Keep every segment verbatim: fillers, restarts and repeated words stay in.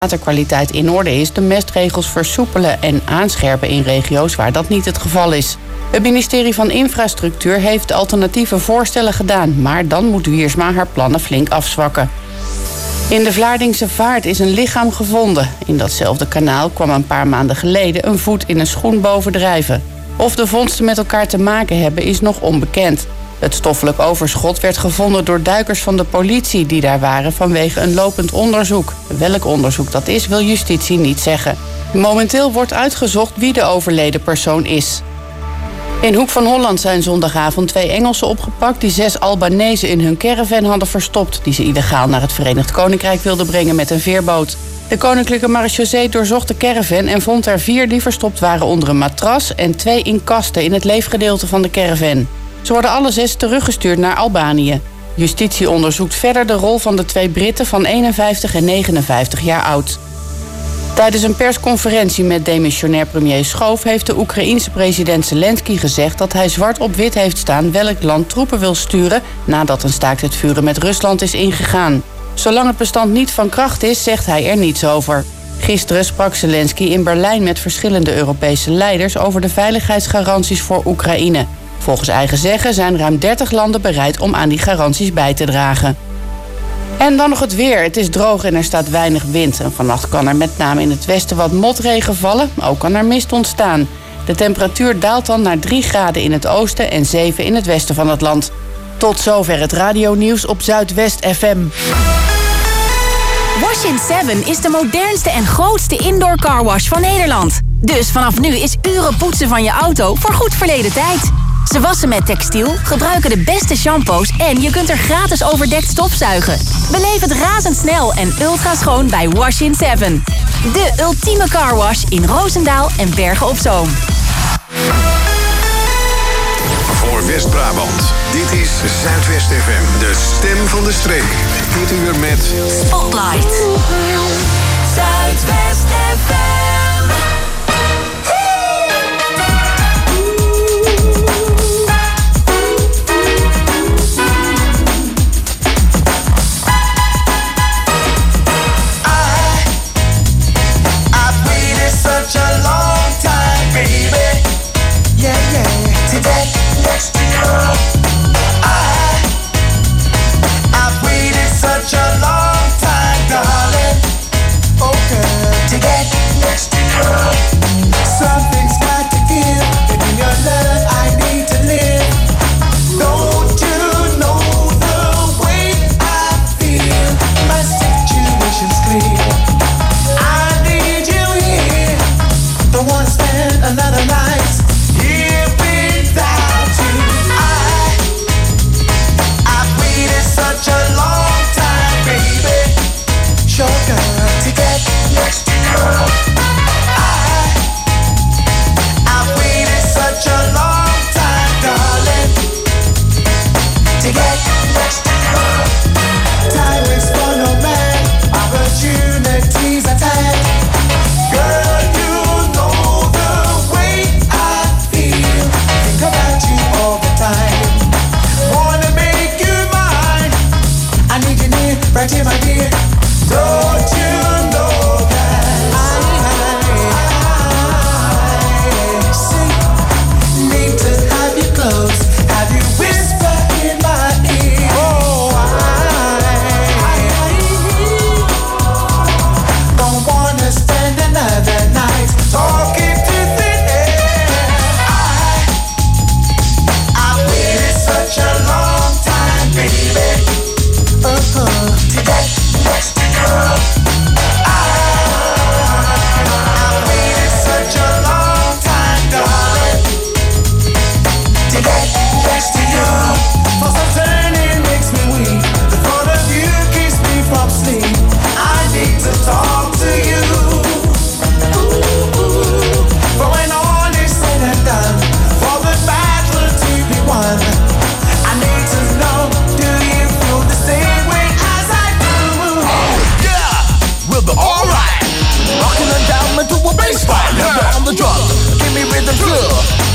waterkwaliteit in orde is, de mestregels versoepelen en aanscherpen in regio's waar dat niet het geval is. Het ministerie van Infrastructuur heeft alternatieve voorstellen gedaan, maar dan moet Wiersma haar plannen flink afzwakken. In de Vlaardingse Vaart is een lichaam gevonden. In datzelfde kanaal kwam een paar maanden geleden een voet in een schoen bovendrijven. Of de vondsten met elkaar te maken hebben, is nog onbekend. Het stoffelijk overschot werd gevonden door duikers van de politie die daar waren vanwege een lopend onderzoek. Welk onderzoek dat is, wil justitie niet zeggen. Momenteel wordt uitgezocht wie de overleden persoon is. In Hoek van Holland zijn zondagavond twee Engelsen opgepakt die zes Albanezen in hun caravan hadden verstopt, die ze illegaal naar het Verenigd Koninkrijk wilden brengen met een veerboot. De Koninklijke Marechaussee doorzocht de caravan en vond er vier die verstopt waren onder een matras en twee in kasten in het leefgedeelte van de caravan. Ze worden alle zes teruggestuurd naar Albanië. Justitie onderzoekt verder de rol van de twee Britten van eenenvijftig en negenenvijftig jaar oud. Tijdens een persconferentie met demissionair premier Schoof heeft de Oekraïense president Zelensky gezegd dat hij zwart op wit heeft staan welk land troepen wil sturen nadat een staakt het vuren met Rusland is ingegaan. Zolang het bestand niet van kracht is, zegt hij er niets over. Gisteren sprak Zelensky in Berlijn met verschillende Europese leiders over de veiligheidsgaranties voor Oekraïne. Volgens eigen zeggen zijn ruim dertig landen bereid om aan die garanties bij te dragen. En dan nog het weer. Het is droog en er staat weinig wind. En vannacht kan er met name in het westen wat motregen vallen. Ook kan er mist ontstaan. De temperatuur daalt dan naar drie graden in het oosten en zeven in het westen van het land. Tot zover het radionieuws op Zuidwest F M. Wash in Seven is de modernste en grootste indoor carwash van Nederland. Dus vanaf nu is uren poetsen van je auto voor goed verleden tijd. Ze wassen met textiel, gebruiken de beste shampoos en je kunt er gratis overdekt stofzuigen. Beleef het razendsnel en ultra schoon bij Wash in Seven. De ultieme carwash in Roosendaal en Bergen op Zoom. Voor West-Brabant, dit is Zuidwest F M, de stem van de streek. Dit uur met Spotlight. Zuidwest F M.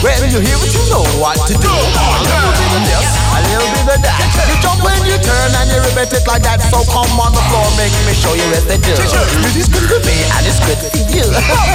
Well, you hear what you know what to do. A little bit of this, a little bit of that. You jump when you turn and you repeat it like that. So come on the floor, make me show you what they do. Music's good for me and it's good for you.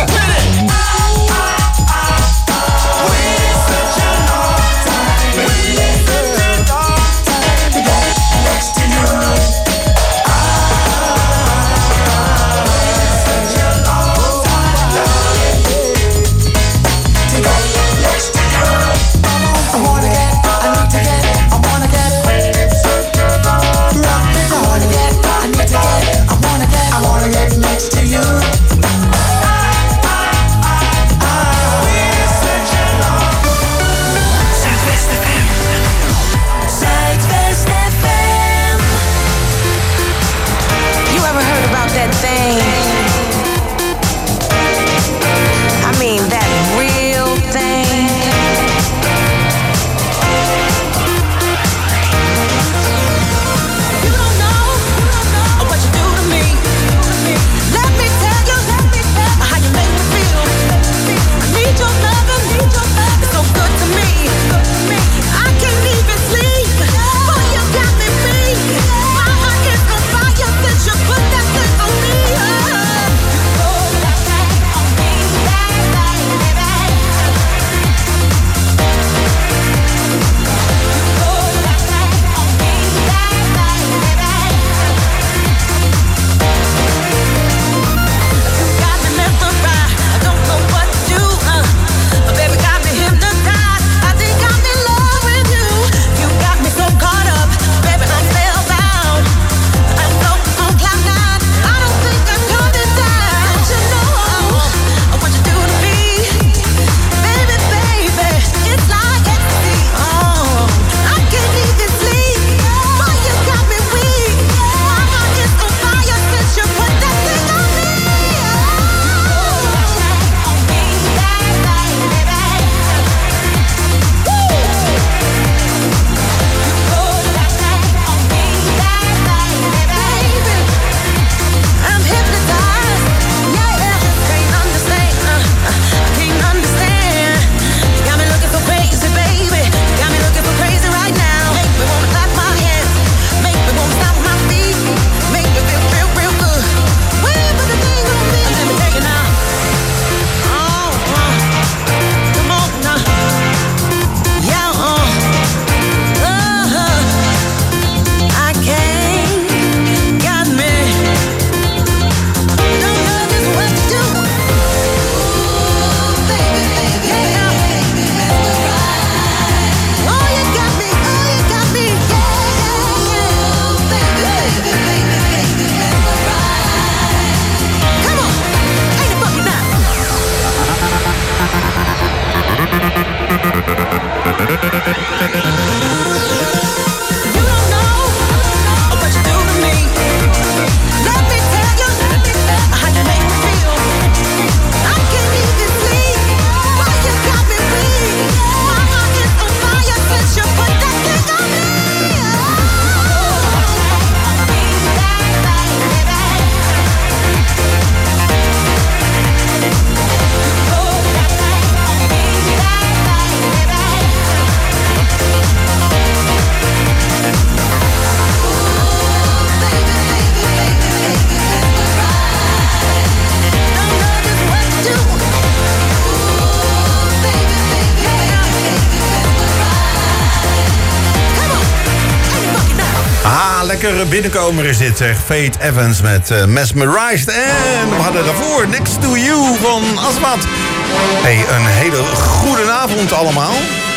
Lekker binnenkomer is dit, zeg. Faith Evans met uh, Mesmerized. En we hadden daarvoor Next to You van Asmat. Hey, een hele goede avond allemaal.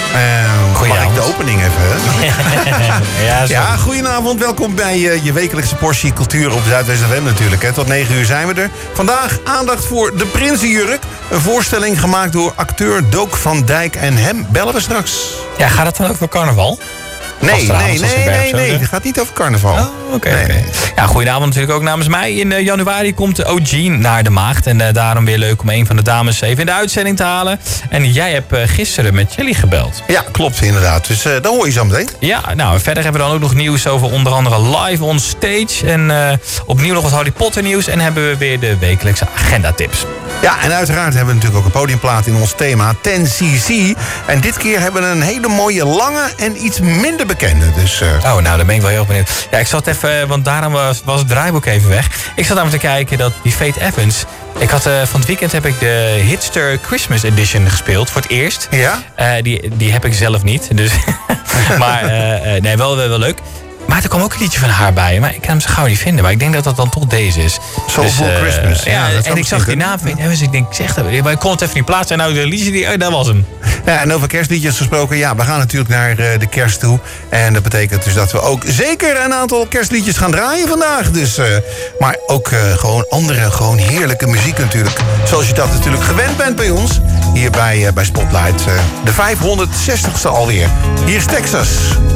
Uh, mag ik de opening even, hè? ja, ja, goedenavond. Welkom bij uh, je wekelijkse portie cultuur op Zuidwest F M natuurlijk. Hè. Tot negen uur zijn we er. Vandaag aandacht voor De Prinsenjurk. Een voorstelling gemaakt door acteur Dook van Dijk. En hem bellen we straks. Ja, gaat het dan ook voor carnaval? Nee, nee, nee, nee, nee. Het gaat niet over carnaval. Oh, oké. Okay, nee, okay. nee. Ja, goedenavond natuurlijk ook namens mij. In uh, januari komt de O G naar de Maagd. En uh, daarom weer leuk om een van de dames even in de uitzending te halen. En jij hebt uh, gisteren met Jelly gebeld. Ja, klopt inderdaad. Dus uh, dan hoor je zo meteen. Ja, nou, verder hebben we dan ook nog nieuws over onder andere live on stage. En uh, opnieuw nog wat Harry Potter nieuws. En hebben we weer de wekelijkse agenda tips. Ja, en uiteraard hebben we natuurlijk ook een podiumplaat in ons thema, ten C C. En dit keer hebben we een hele mooie lange en iets minder bekende. Dus, uh... Oh, nou, daar ben ik wel heel benieuwd. Ja, ik zat even, want daarom was, was het draaiboek even weg. Ik zat namelijk te kijken dat die Faith Evans... Ik had, uh, van het weekend heb ik de Hitster Christmas Edition gespeeld, voor het eerst. Ja? Uh, die, die heb ik zelf niet, dus... maar, uh, nee, wel, wel, wel leuk. Maar er kwam ook een liedje van haar bij. Maar ik kan hem zo gauw niet vinden. Maar ik denk dat dat dan toch deze is. Soulful dus, uh, Christmas. Ja, ja en ik zag die naam. Dus ik denk, zeg dat. Maar ik kon het even niet plaatsen. En nou, de liedje, die, oh, dat was hem. Ja, en over kerstliedjes gesproken. Ja, we gaan natuurlijk naar uh, de kerst toe. En dat betekent dus dat we ook zeker een aantal kerstliedjes gaan draaien vandaag. Dus, uh, maar ook uh, gewoon andere, gewoon heerlijke muziek natuurlijk. Zoals je dat natuurlijk gewend bent bij ons. Hier bij, uh, bij Spotlight. Uh, de vijfhonderdzestigste alweer. Hier is Texas.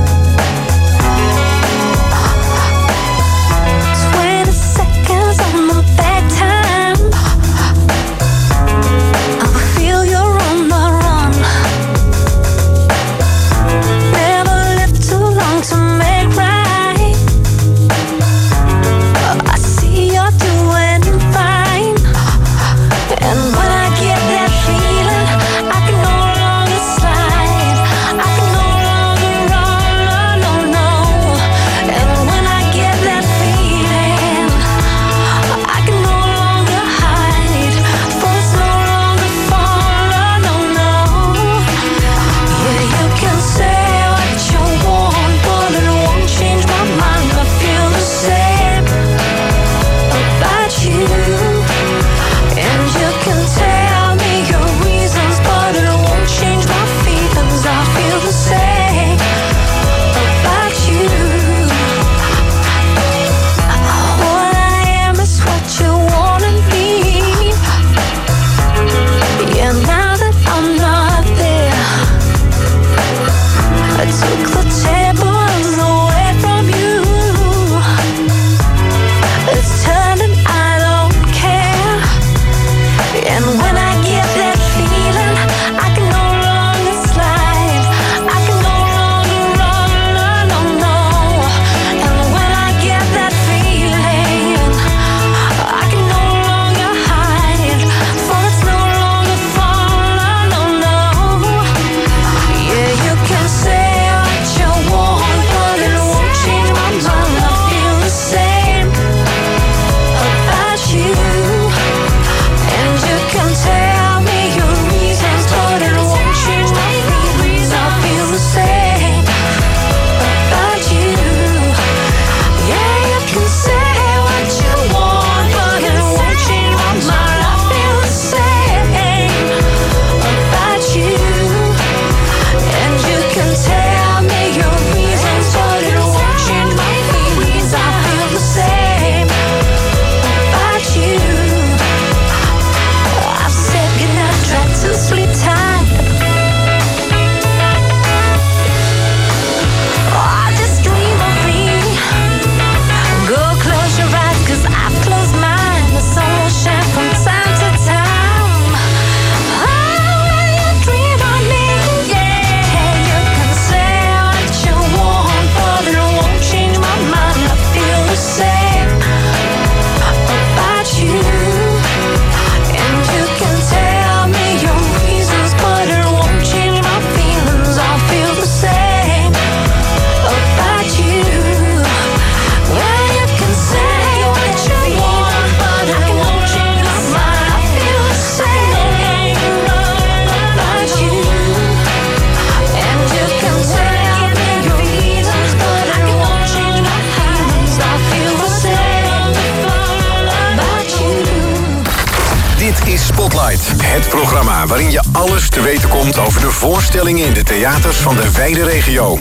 Het programma waarin je alles te weten komt over de voorstellingen in de theaters van de wijde regio. I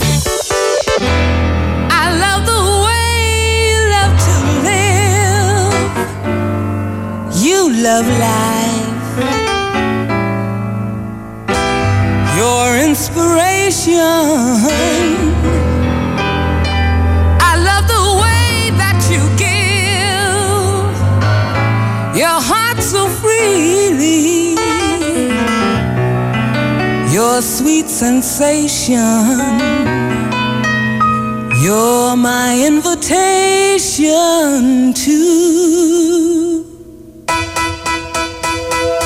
love the way you love to live. You love life. Your inspiration. I love the way that you give your heart so freely. Your sweet sensation. You're my invitation to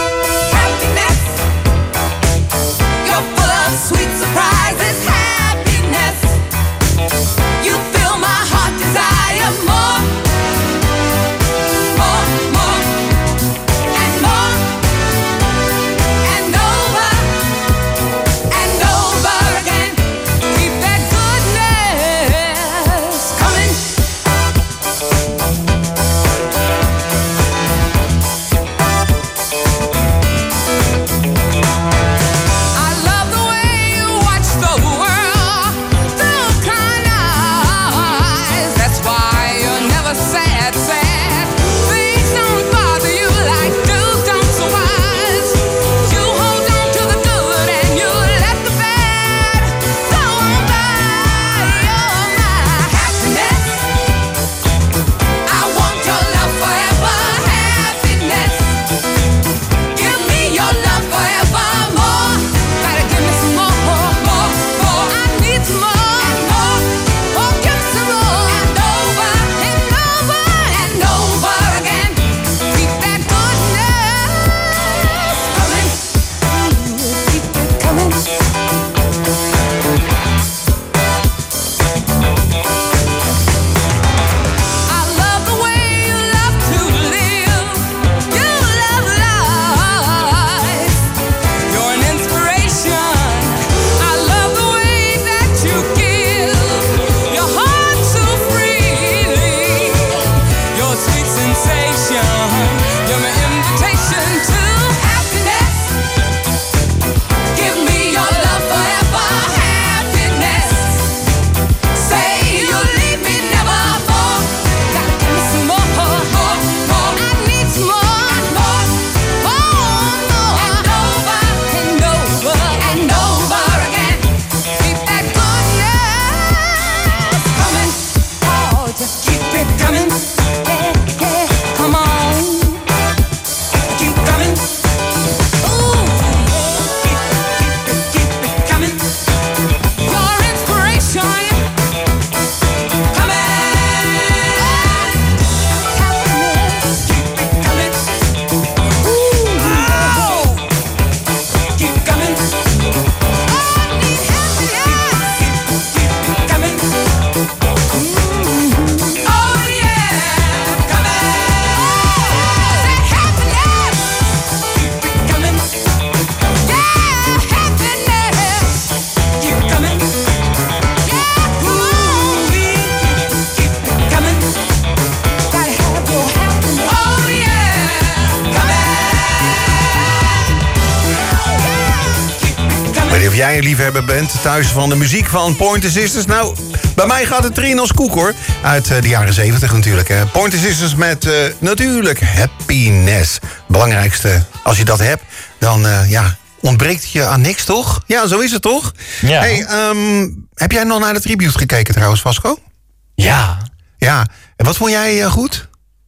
of jij een liefhebber bent thuis van de muziek van Pointer Sisters. Nou, bij mij gaat het erin als koek, hoor. Uit uh, de jaren zeventig natuurlijk. Hè. Pointer Sisters met uh, natuurlijk Happiness. Belangrijkste, als je dat hebt, dan uh, ja, ontbreekt je aan niks, toch? Ja, zo is het toch? Ja. Hey, um, heb jij nog naar de tribute gekeken trouwens, Vasco? Ja. Ja. En wat vond jij uh, goed?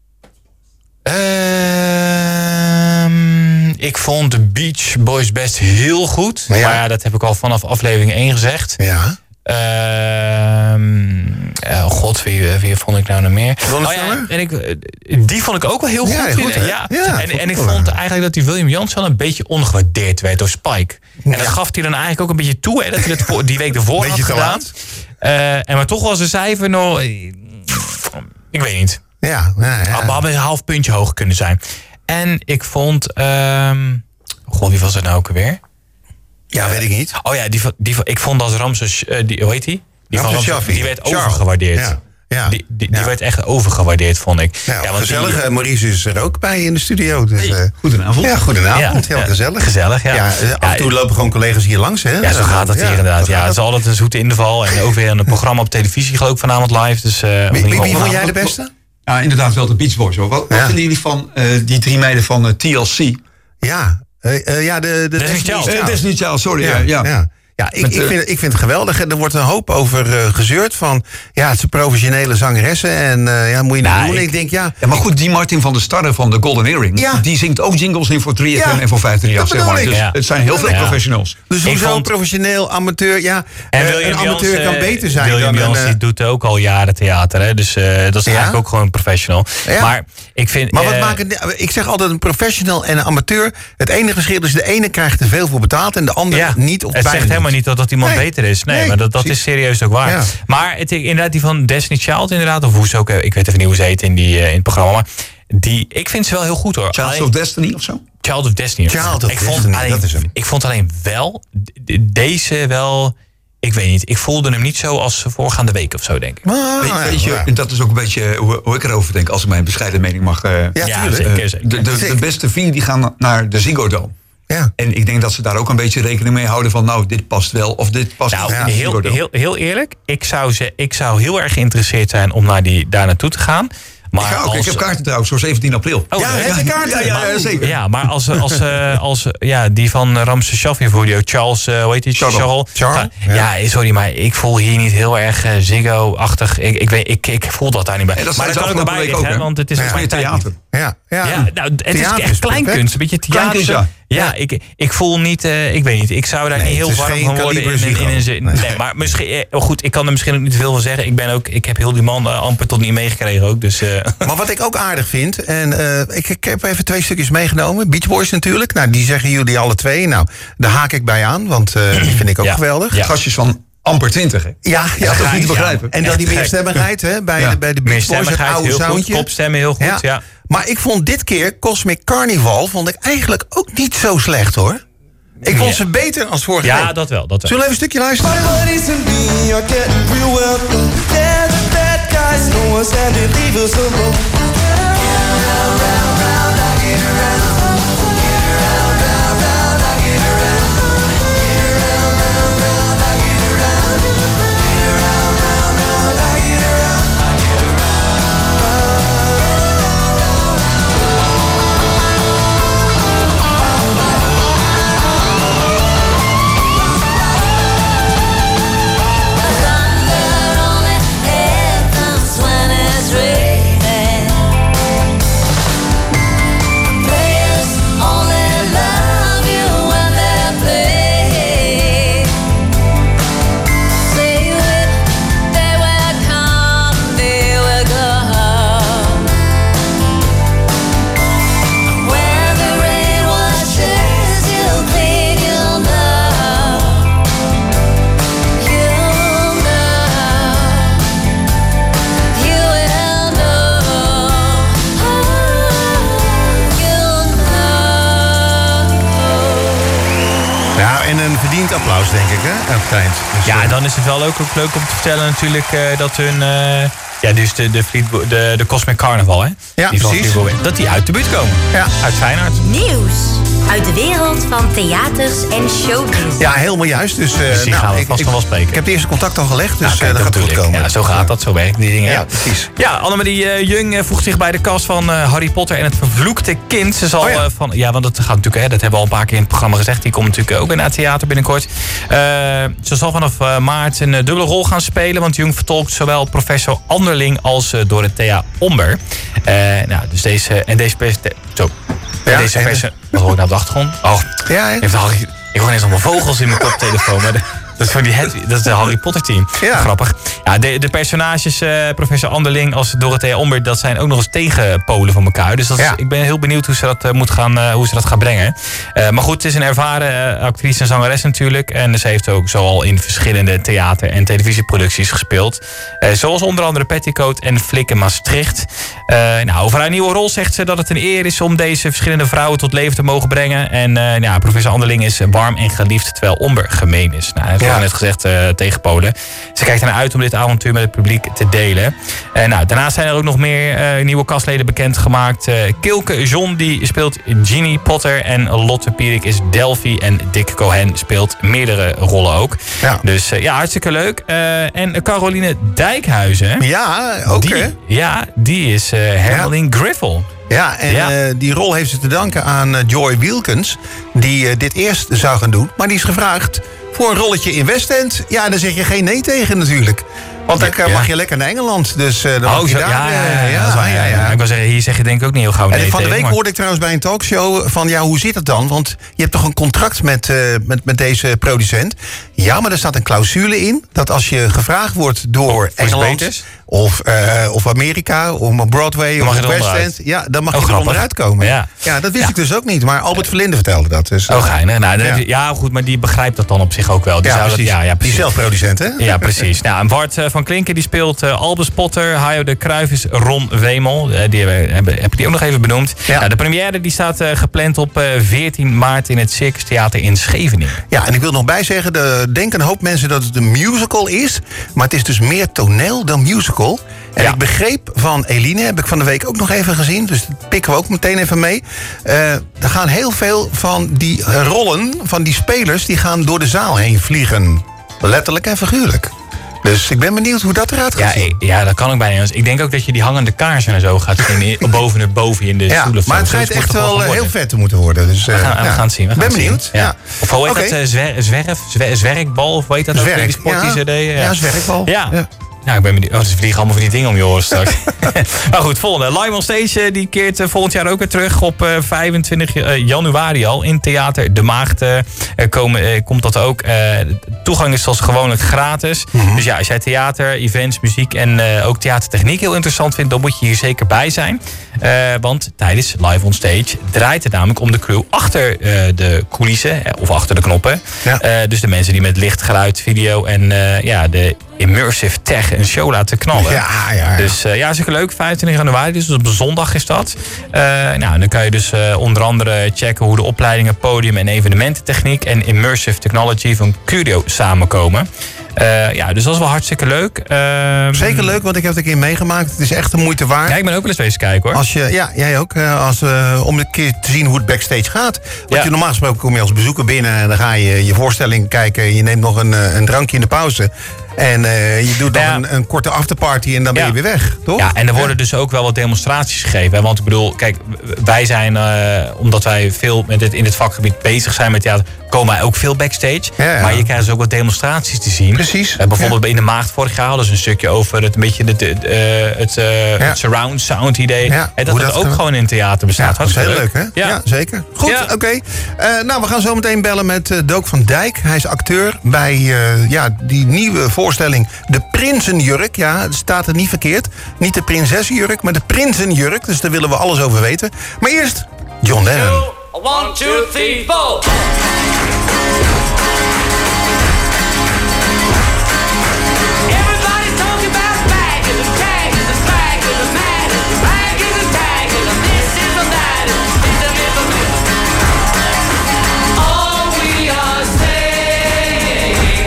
Um, ik vond de Beach Boys best heel goed. Maar ja. Maar ja, dat heb ik al vanaf aflevering één gezegd. Ja. Um, oh god, wie, wie vond ik nou nog meer? Oh, ja, en ik, die vond ik ook wel heel ja, goed. goed ja. Ja, en en ik vond eigenlijk dat die William Jansen wel een beetje ongewaardeerd werd door Spike. En dat ja. gaf hij dan eigenlijk ook een beetje toe. Hè, dat hij het voor, die week ervoor had gedaan. Uh, en maar toch was de cijfer nog... Ik weet niet. Ja, ja, ja. We hadden een half puntje hoger kunnen zijn. En ik vond... Um, god, wie was het nou ook alweer? Ja, weet ik niet. Oh ja, die, die, ik vond dat Ramses... Uh, die, hoe heet die? Die, van Ramses, die werd Charles. overgewaardeerd. Ja. Ja. Die, die, die ja. werd echt overgewaardeerd, vond ik. Ja, ja, want gezellig. die, Maurice is er ook bij in de studio. Dus, uh, goedenavond. Ja, goedenavond. Ja, Heel gezellig. Gezellig, ja. ja af en toe ja, lopen gewoon collega's hier langs, hè? Ja, zo gaat dat hier ja, inderdaad. Ja, het is altijd een zoete inval. En ook weer een programma op televisie, geloof ik, vanavond live. Dus, uh, wie wie, wie vond jij de beste? Ja, inderdaad wel de Beach Boys, hoor. Wat, wat ja. vinden jullie van uh, die drie meiden van uh, T L C? Ja, uh, uh, ja de, de Destiny Child. Uh, Destiny Child, sorry. Ja, ja. ja. ja. Ja, ik, ik, vind, ik vind het geweldig. Er wordt een hoop over uh, gezeurd van... ja, het zijn professionele zangeressen en uh, ja, moet je niet nou, doen. Ik, ik denk, ja... ja, maar goed, die Martin van der Starre van de Golden Earring... Ja. die zingt ook jingles in voor drie F M ja, en voor vijf drie acht, zeg maar. Dus ja. het zijn heel veel ja. professionals. Dus hoezo vond... professioneel, amateur, ja... En uh, een amateur Jans, kan beter zijn William dan... Jans, een, uh, die doet ook al jaren theater, hè. Dus uh, dat is ja? eigenlijk ook gewoon professional. Ja. Maar ik vind... Maar wat uh, maken... Ik zeg altijd een professional en een amateur... Het enige verschil is, de ene krijgt te veel voor betaald... en de andere ja. niet of Het zegt helemaal niet dat, dat iemand nee. beter is. Nee, nee, maar dat, dat is serieus ook waar. Ja. Maar het, inderdaad, die van Destiny Child, inderdaad, of hoe ze ook, ik weet even niet hoe ze heet in, die, uh, in het programma, maar die, ik vind ze wel heel goed, hoor. Child alleen, of Destiny of zo? Child of Destiny. Child of ik Destiny, vond alleen, dat is hem. Ik vond alleen wel, deze wel, ik weet niet, ik voelde hem niet zo als voorgaande week of zo, denk ik. Ah, weet, weet je, ja. Dat is ook een beetje hoe, hoe ik erover denk, als ik mijn bescheiden mening mag. Uh, ja, ja uh, zeker, zeker. De, de, de beste vier die gaan naar de Ziggo Dome. Ja. En ik denk dat ze daar ook een beetje rekening mee houden van... nou, dit past wel of dit past nou, niet. Ja. Heel, heel, heel eerlijk, ik zou, ze, ik zou heel erg geïnteresseerd zijn om naar die, daar naartoe te gaan. Maar ik, ook, als, ik heb kaarten trouwens voor zeventien april. Oh, ja, heb je kaarten? Ja, ja, ja, zeker. Ja, maar als, als, als, als ja, die van Ramses Shaffi voor jou, Charles, uh, hoe heet die? Charles. Charles. Charles. Ja. ja, sorry, maar ik voel hier niet heel erg uh, Ziggo-achtig. Ik, ik, weet, ik, ik voel dat daar niet bij. Ja, dat maar dat kan ook erbij liggen, hè, want het is ja, een theater. Ja, ja. ja nou, het theater is echt kleinkunst, een beetje theater. Kleinkunst, ja. Ja, ik, ik voel niet, uh, ik weet niet, ik zou daar nee, niet heel warm van worden in, in, in een zin. Nee. nee, maar misschien, oh goed, ik kan er misschien ook niet veel van zeggen. Ik ben ook, ik heb heel die man uh, amper tot niet meegekregen ook. Dus, uh. Maar wat ik ook aardig vind, en uh, ik, ik heb even twee stukjes meegenomen. Beach Boys natuurlijk, nou die zeggen jullie alle twee. Nou, daar haak ik bij aan, want uh, die vind ik ook ja. geweldig. Ja. Gastjes van amper twintig, hè? Ja, ja, dat is niet te begrijpen. En dan die meerstemmigheid, hè, bij, ja. de, bij de Beach Boys, het oude heel soundje. Goed, kopstemmen heel goed, ja. ja. Maar ik vond dit keer Cosmic Carnival vond ik eigenlijk ook niet zo slecht, hoor. Ik vond ze beter als vorige ja, week. Ja, dat wel, dat wel. Zullen we even een stukje luisteren? Applaus, denk ik, hè? Aan het eind. Dus, ja, uh... dan is het wel ook, ook leuk om te vertellen natuurlijk uh, dat hun... Uh, ja, dus de, de, de, de Cosmic Carnival, hè? Ja, die precies. Van, dat die uit de buurt komen. Ja. Uit Feyenoord. Nieuws. uit de wereld van theaters en showbiz. Ja, helemaal juist. Dus, uh, dus die nou, gaan we ik, vast ik, nog wel spreken. Ik heb de eerste contact al gelegd, dus nou, kijk, uh, dat gaat goed komen. Ja, zo gaat dat, zo werken die dingen. Ja, Ja, precies. Ja, Annemarie uh, Jung uh, voegt zich bij de cast van uh, Harry Potter en het vervloekte kind. Ze zal oh, ja. Uh, van, ja, want dat gaat natuurlijk, hè, dat hebben we al een paar keer in het programma gezegd. Die komt natuurlijk ook in het theater binnenkort. Uh, ze zal vanaf uh, maart een uh, dubbele rol gaan spelen, want Jung vertolkt zowel professor Anderling als uh, Dorothea Omber. Uh, nou, dus deze en deze pers- zo. Ja, deze en pers- wat hoor ik nou op de achtergrond? Oh, ja, hè? heeft Harry, ik hoor ineens allemaal vogels in mijn koptelefoon. Maar de, dat is van die het, dat is de Harry Potter team. Ja. Grappig. Ja, de, de personages, uh, professor Anderling als Dorothea Omber, dat zijn ook nog eens tegenpolen van elkaar. Dus dat is, Ja. ik ben heel benieuwd hoe ze dat, uh, moet gaan, uh, hoe ze dat gaan brengen. Uh, maar goed, het is een ervaren uh, actrice en zangeres natuurlijk. En ze heeft ook zoal in verschillende theater- en televisieproducties gespeeld. Uh, zoals onder andere Petticoat en Flikken Maastricht. Uh, nou, over haar nieuwe rol zegt ze dat het een eer is om deze verschillende vrouwen tot leven te mogen brengen. En uh, ja, professor Anderling is warm en geliefd, terwijl Omber gemeen is. Nou, dat heb ik Ja. net gezegd uh, tegen Polen. Ze kijkt ernaar uit om dit avontuur met het publiek te delen. Uh, nou, daarnaast zijn er ook nog meer uh, nieuwe castleden bekendgemaakt. Uh, Kilke John die speelt Ginny Potter en Lotte Pierik is Delphi. En Dick Cohen speelt meerdere rollen ook. Ja. Dus uh, ja, hartstikke leuk. Uh, en Caroline Dijkhuizen. Ja, ook die, hè? Ja, die is uh, Hermeline ja. Griffel. Ja, en Ja. Uh, die rol heeft ze te danken aan uh, Joy Wilkins, die uh, dit eerst zou gaan doen. Maar die is gevraagd voor een rolletje in West End. Ja, daar zeg je geen nee tegen natuurlijk. Want dan Ja. mag je lekker naar Engeland. Dus uh, dan mag Oh, je zo, daar... ja, ja, ja, uh, ja, dat is waar, ja, ja. Ik wil zeggen, hier zeg je denk ik ook niet heel gauw nee En van de tegen, week maar- hoorde ik trouwens bij een talkshow van, ja, hoe zit het dan? Want je hebt toch een contract met, uh, met, met deze producent? Ja, maar er staat een clausule in dat als je gevraagd wordt door iets Engeland beters? of, uh, of Amerika, of Broadway Dan of mag je er West onderuit. End, ja, dan mag Oh, je er grappig. onderuit komen. Ja. Ja, dat wist Ja. ik dus ook niet. Maar Albert Verlinde vertelde dat. Dus, Oh, geinig. Nou, dan ja. heb je- ja, goed, maar die begrijpt dat dan op zich ook wel. Die Ja, zou dat- precies. ja, ja, Die precies. zelfproducent, hè? Ja, precies. Nou, en Bart uh, van Klinken die speelt uh, Albus Potter. Hajo de Cruijff is Ron Wemel. Uh, die hebben, hebben, heb ik die ook nog even benoemd. Ja. Nou, de première die staat uh, gepland op uh, veertien maart in het Circus Theater in Scheveningen. Ja, en ik wil nog bij zeggen, de, denken een hoop mensen dat het een musical is. Maar het is dus meer toneel dan musical. En Ja. ik begreep van Eline, heb ik van de week ook nog even gezien. Dus dat pikken we ook meteen even mee. Uh, er gaan heel veel van die uh, rollen, van die spelers, die gaan door de zaal heen vliegen. Letterlijk en figuurlijk. Dus ik ben benieuwd hoe dat eruit gaat Ja, zien. ik- ja, dat kan ik bijna niet. Ik denk ook dat je die hangende kaarsen en zo gaat zien. in- boven en boven in de Ja, stoelen. of maar zo. het schijnt Dus moet echt toch wel gaan uh, heel worden. vet te moeten worden. Dus, uh, We gaan, we ja. gaan het zien. We gaan ben het zien. benieuwd. Ja. Ja. Of hoe heet Oké. dat? uh, zwer, zwerf? Zwer, zwerkbal? Of hoe heet dat ook? Zwerk, Die sport die ja. ze deden? Ja, zwerkbal. Ja. Ja. Nou, ik ben benieuwd. Oh, ze vliegen allemaal van die dingen om je oren straks. Maar goed, volgende. Live on Stage eh, die keert eh, volgend jaar ook weer terug. Op eh, vijfentwintig januari al. In Theater De Maagd eh, er komen, eh, komt dat ook. Eh, toegang is zoals gewoonlijk gratis. Mhm. Dus ja, als jij theater, events, muziek en eh, ook theatertechniek heel interessant vindt, dan moet je hier zeker bij zijn. Eh, want tijdens Live on Stage draait het namelijk om de crew achter eh, de coulissen. eh, Of achter de knoppen. Ja. Eh, dus de mensen die met licht, geluid, video en eh, ja, de immersive tech een show laten knallen. Ja, ja, ja. Dus uh, ja, zeker leuk. vijfentwintig januari, dus op zondag is dat. Uh, nou, dan kan je dus uh, onder andere checken hoe de opleidingen, podium en evenemententechniek en immersive technology van Curio samenkomen. Uh, ja, dus dat is wel hartstikke leuk. Uh, Zeker leuk, want ik heb het een keer meegemaakt. Het is echt de moeite waard. Ja, ik ben ook wel eens wezen kijken hoor. Als je, ja, jij ook. uh, Als, uh, om een keer te zien hoe het backstage gaat. Want Ja. je, normaal gesproken kom je als bezoeker binnen en dan ga je je voorstelling kijken. Je neemt nog een, uh, een drankje in de pauze. En uh, je doet dan Ja. een, een korte afterparty en dan ben Ja. je weer weg, toch? Ja, en er worden dus ook wel wat demonstraties gegeven. Hè? Want ik bedoel, kijk, wij zijn, uh, omdat wij veel met dit, in dit vakgebied bezig zijn met theater, komen wij ook veel backstage. Ja, ja. Maar je krijgt dus ook wat demonstraties te zien. Precies. Uh, bijvoorbeeld Ja. in de Maagd vorig jaar hadden ze een stukje over het, een beetje het, uh, het, uh, Ja. het surround sound idee. Ja, En hoe dat het dat ook ge- gewoon in theater bestaat. Ja, dat is heel leuk, Hartstikke hè? Ja, Ja. zeker. Goed, Ja. oké. Uh, nou, we gaan zo meteen bellen met uh, Dook van Dijk. Hij is acteur bij uh, ja, die nieuwe voorstelling De Prinsenjurk. Ja, het staat er niet verkeerd. Niet de prinsessenjurk, maar de Prinsenjurk. Dus daar willen we alles over weten. Maar eerst John Lennon. One, two, three, four. Everybody's talking about bag and the tag and the swag and the mad and the rag and the tag and the this and the that and this and this and this. All we are saying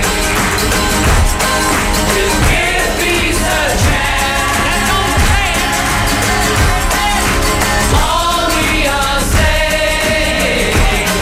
is give peace a chance. Don't say it. All we are saying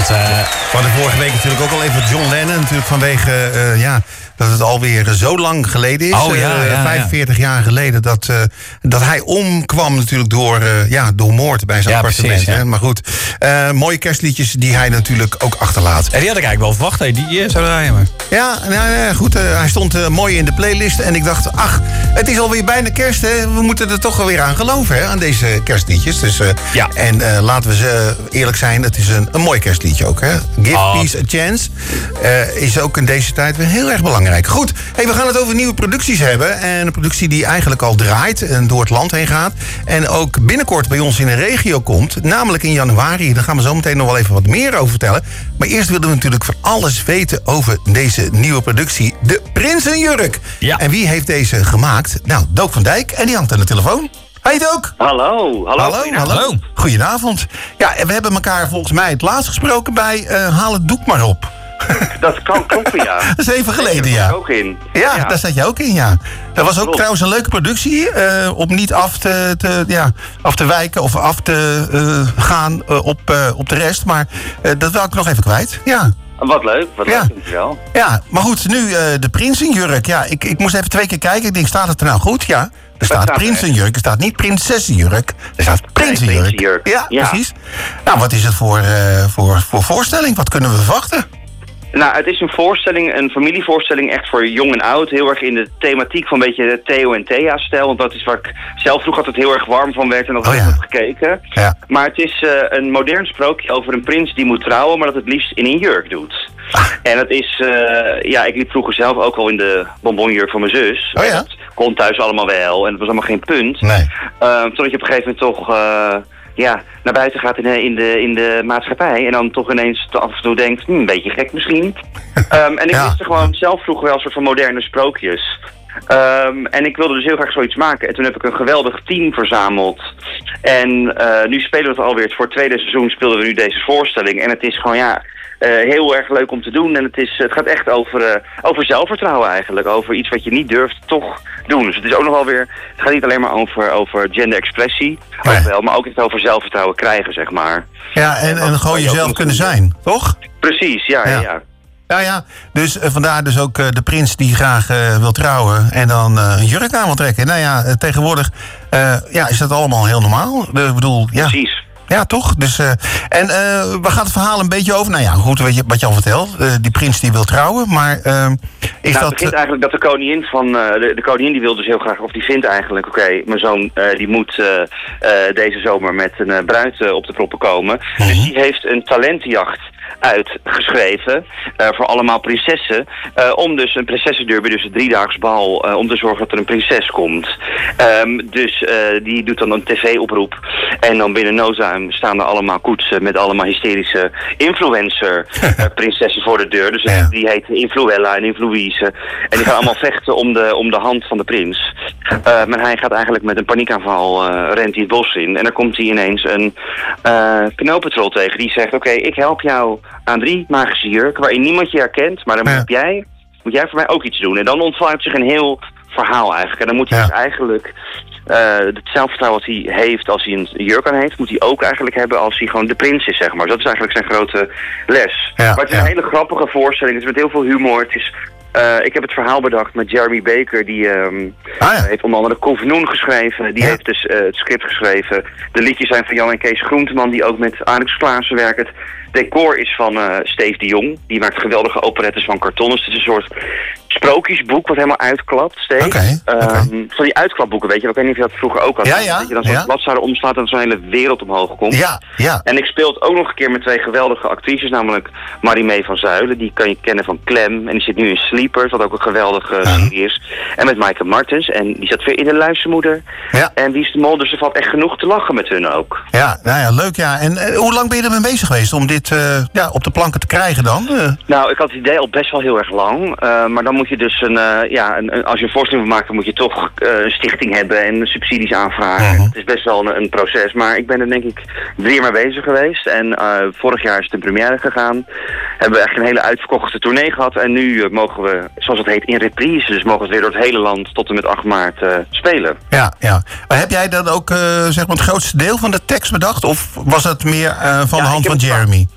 Want, uh... we hadden vorige week natuurlijk ook al even John Lennon. Natuurlijk vanwege, uh, ja, dat het alweer zo lang geleden is. Oh, ja, uh, ja, vijfenveertig ja. jaar geleden. Dat, uh, dat hij omkwam natuurlijk door, uh, ja, door moord bij zijn ja, appartement. Precies, ja. Hè? Maar goed, uh, mooie kerstliedjes die hij natuurlijk ook achterlaat. En die had ik eigenlijk wel verwacht, hè. Die uh, zou draaien. Maar... Ja, nou, ja, goed. Uh, hij stond uh, mooi in de playlist. En ik dacht, ach, het is alweer bijna kerst. Hè? We moeten er toch wel weer aan geloven, hè, aan deze kerstliedjes. Dus, uh, ja. En uh, laten we ze eerlijk zijn, het is een, een mooi kerstliedje ook. Hè? Give oh. Peace a Chance uh, is ook in deze tijd weer heel erg belangrijk. Goed, hey, we gaan het over nieuwe producties hebben. En een productie die eigenlijk al draait en door het land heen gaat. En ook binnenkort bij ons in de regio komt. Namelijk in januari. Daar gaan we zo meteen nog wel even wat meer over vertellen. Maar eerst willen we natuurlijk van alles weten over deze nieuwe productie. De Prinsenjurk. Ja. En wie heeft deze gemaakt? Nou, Dook van Dijk. En die hangt aan de telefoon. Hey Dook. Hallo. Hallo. Hallo. Hallo. Goedenavond. Ja, en we hebben elkaar volgens mij het laatst gesproken bij uh, Haal het doek maar op. Dat kan kloppen, ja. Dat is even geleden, ja. Daar zat ook in. Ja, ja, daar zat je ook in, ja. Dat was ook klopt. trouwens een leuke productie. Uh, om niet af te, te, ja, af te wijken of af te uh, gaan uh, op, uh, op de rest. Maar uh, dat wil ik nog even kwijt. Ja. Wat leuk, wat ja. leuk, dankjewel. Ja, maar goed, nu uh, de Prinsenjurk. Ja, ik, ik moest even twee keer kijken. Ik denk, staat het er nou goed? Ja. Er staat, staat Prinsenjurk, er staat niet Prinsessenjurk. Er staat Prinsenjurk. Nee, Prinsenjurk. Ja, ja, precies. Nou, wat is het voor, uh, voor, voor voorstelling? Wat kunnen we verwachten? Nou, het is een voorstelling, een familievoorstelling echt voor jong en oud. Heel erg in de thematiek van een beetje Theo en Thea-stijl. Want dat is waar ik zelf vroeger altijd heel erg warm van werd en nog oh, ja. heb gekeken. Ja. Maar het is uh, een modern sprookje over een prins die moet trouwen, maar dat het liefst in een jurk doet. Ah. En het is, uh, ja, ik liep vroeger zelf ook al in de bonbonjurk van mijn zus. Oh ja? Dat kon thuis allemaal wel en het was allemaal geen punt. Nee. Uh, totdat je op een gegeven moment toch... Uh, ja, naar buiten gaat in de, in de, in de maatschappij en dan toch ineens af en toe denkt, hm, een beetje gek misschien. um, en ik ja. wist er gewoon zelf vroeger wel een soort van moderne sprookjes. Um, en ik wilde dus heel graag zoiets maken. En toen heb ik een geweldig team verzameld. En uh, nu spelen we het alweer. Voor het tweede seizoen speelden we nu deze voorstelling. En het is gewoon, ja... Uh, heel erg leuk om te doen. En het, is, het gaat echt over, uh, over zelfvertrouwen eigenlijk. Over iets wat je niet durft toch doen. Dus het is ook nog wel weer... Het gaat niet alleen maar over, over genderexpressie. Nee. Ook wel, maar ook echt over zelfvertrouwen krijgen, zeg maar. Ja, en, en, en gewoon jezelf kunnen zijn, toch? Precies, ja, ja. ja. ja. Ja, ja. Dus uh, vandaar dus ook uh, de prins die graag uh, wil trouwen en dan uh, een jurk aan wil trekken. Nou ja, uh, tegenwoordig uh, ja, is dat allemaal heel normaal. Uh, ik bedoel, ja. Precies. Ja, toch? Dus, uh, en uh, waar gaat het verhaal een beetje over? Nou ja, goed, wat je, wat je al vertelt. Uh, die prins die wil trouwen, maar uh, is nou, dat... Het begint eigenlijk dat de koningin van... Uh, de, de koningin die wil dus heel graag... Of die vindt eigenlijk, oké, okay, mijn zoon uh, die moet uh, uh, deze zomer met een uh, bruid uh, op de proppen komen. Mm-hmm. Dus die heeft een talentenjacht uitgeschreven uh, voor allemaal prinsessen. Uh, om dus een prinsessenderby, dus een driedaags bal, uh, om te zorgen dat er een prinses komt. Um, dus uh, die doet dan een tv-oproep. En dan binnen no time staan er allemaal koetsen met allemaal hysterische influencer uh, prinsessen voor de deur. Dus ja. Die heet Influella en Influise. En die gaan allemaal vechten om de, om de hand van de prins. Uh, maar hij gaat eigenlijk met een paniekaanval, uh, rent hij het bos in. En dan komt hij ineens een uh, knopentrol tegen die zegt, oké, okay, ik help jou aan drie magische jurken waarin niemand je herkent, maar dan ja. moet jij moet jij voor mij ook iets doen. En dan ontvouwt zich een heel verhaal eigenlijk. En dan moet hij ja. dus eigenlijk uh, het zelfvertrouwen wat hij heeft als hij een jurk aan heeft, moet hij ook eigenlijk hebben als hij gewoon de prins is, zeg maar. Dat is eigenlijk zijn grote les. Ja, maar het is ja. een hele grappige voorstelling. Het is met heel veel humor. Het is Uh, ik heb het verhaal bedacht met Jeremy Baker. Die um, ah, ja. heeft onder andere Koevenoen geschreven. Die ja. heeft dus uh, het script geschreven. De liedjes zijn van Jan en Kees Groenteman, die ook met Alex Klaassen werken. Het decor is van uh, Steve de Jong. Die maakt geweldige operettes van karton. Dus het is een soort sprookjesboek wat helemaal uitklapt steeds. Okay, um, okay. Van die uitklapboeken, weet je. Ik weet niet of je dat vroeger ook had. Ja, ja, dat je dan zo'n ja. bladzijde omslaat en zo'n hele wereld omhoog komt. Ja, ja. En ik speel het ook nog een keer met twee geweldige actrices. Namelijk Marie-Mee van Zuilen. Die kan je kennen van Clem. En die zit nu in Sleepers, wat ook een geweldige uh, serie is. En met Maaike Martens. En die zat weer in de Luistermoeder. Ja. En Wie is de Mol. Dus er valt echt genoeg te lachen met hun ook. Ja, nou ja, leuk ja. En uh, hoe lang ben je ermee bezig geweest om dit uh, ja, op de planken te krijgen dan? Uh. Nou, ik had het idee al best wel heel erg lang. Uh, maar dan moet je dus een, uh, ja, een, een, als je een voorstelling wil maken, moet je toch uh, een stichting hebben en subsidies aanvragen. Uh-huh. Het is best wel een, een proces. Maar ik ben er denk ik drie jaar mee bezig geweest. En uh, vorig jaar is het in première gegaan. Hebben we echt een hele uitverkochte tournee gehad. En nu uh, mogen we, zoals het heet, in reprise. Dus mogen we weer door het hele land tot en met acht maart uh, spelen. Ja, ja. Maar heb jij dan ook uh, zeg maar het grootste deel van de tekst bedacht? Of was het meer uh, van ja, de hand van Jeremy?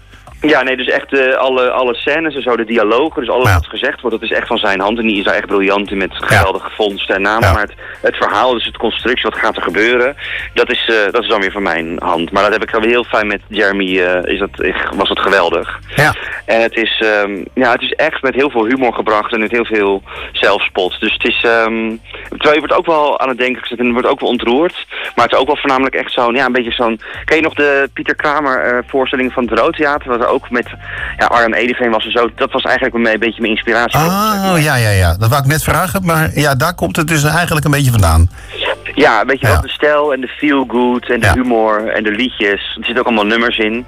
Ja, nee, dus echt uh, alle, alle scènes en zo, de dialogen, dus alles Ja. wat gezegd wordt, dat is echt van zijn hand. En die is daar echt briljant in met geweldige vondsten en namen. Ja. Maar het, het verhaal, dus het constructie, wat gaat er gebeuren, dat is, uh, dat is dan weer van mijn hand. Maar dat heb ik dan weer heel fijn met Jeremy, uh, is dat, was het geweldig. Ja. En het is, um, ja, het is echt met heel veel humor gebracht en met heel veel zelfspot. Dus het is, um, terwijl je wordt ook wel aan het denken gezet en je wordt ook wel ontroerd. Maar het is ook wel voornamelijk echt zo'n, ja, een beetje zo'n... Ken je nog de Pieter Kramer uh, voorstelling van het Roodtheater? Wat er ook met, ja, Arnhem Edeveen was en zo. Dat was eigenlijk een, een beetje mijn inspiratie. Oh, ja, ja, ja. Dat wou ik net vragen. Maar ja, daar komt het dus eigenlijk een beetje vandaan. Ja, een beetje Ja. ook de stijl en de feel-good en de Ja. humor en de liedjes. Er zitten ook allemaal nummers in.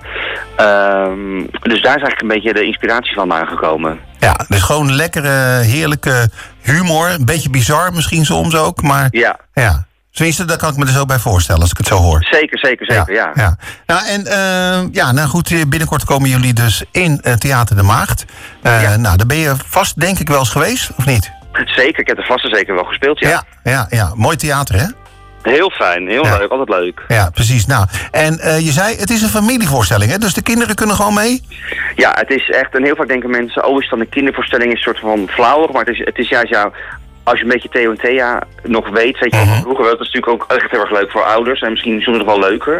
Um, dus daar is eigenlijk een beetje de inspiratie van aangekomen. Ja, dus gewoon lekkere, heerlijke humor. Een beetje bizar misschien soms ook, maar... Ja. Ja. Tenminste, daar kan ik me er zo bij voorstellen als ik het zo hoor. Zeker, zeker, zeker, ja. ja. Nou, en uh, ja, nou goed, binnenkort komen jullie dus in uh, Theater de Maagd. Uh, Ja. Nou, daar ben je vast denk ik wel eens geweest, of niet? Zeker, ik heb er vast en zeker wel gespeeld, ja. Ja, ja, ja. Mooi theater, hè? Heel fijn, heel Ja. leuk, altijd leuk. Ja, precies. Nou, en uh, je zei, het is een familievoorstelling, hè? Dus de kinderen kunnen gewoon mee? Ja, het is echt, en heel vaak denken mensen, oh, is het dan een kindervoorstelling, is een soort van flauwer, maar het is, het is juist, ja, als je een beetje Theo en Thea nog weet, weet je wel, Mhm. van vroeger, dat is natuurlijk ook echt heel erg leuk voor ouders en misschien soms nog wel leuker.